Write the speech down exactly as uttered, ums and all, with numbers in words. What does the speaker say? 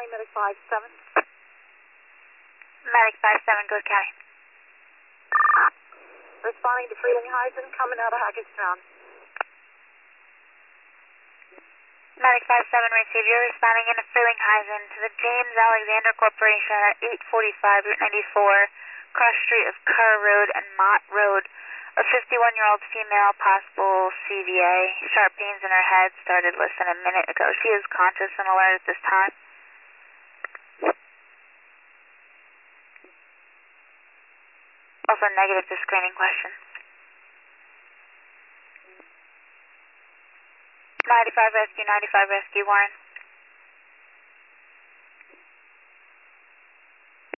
County, Medic five seven. Medic five seven, Good County. Responding to Frelinghuysen, coming out of Hackettstown. Medic five seven, receive. You're responding into Frelinghuysen to the James Alexander Corporation at eight forty-five Route ninety-four, cross street of Kerr Road and Mott Road. A fifty-one-year-old female, possible C V A. Sharp pains in her head, started less than a minute ago. She is conscious and alert at this time. Also negative to screening question. ninety-five Rescue, ninety-five Rescue, Warren.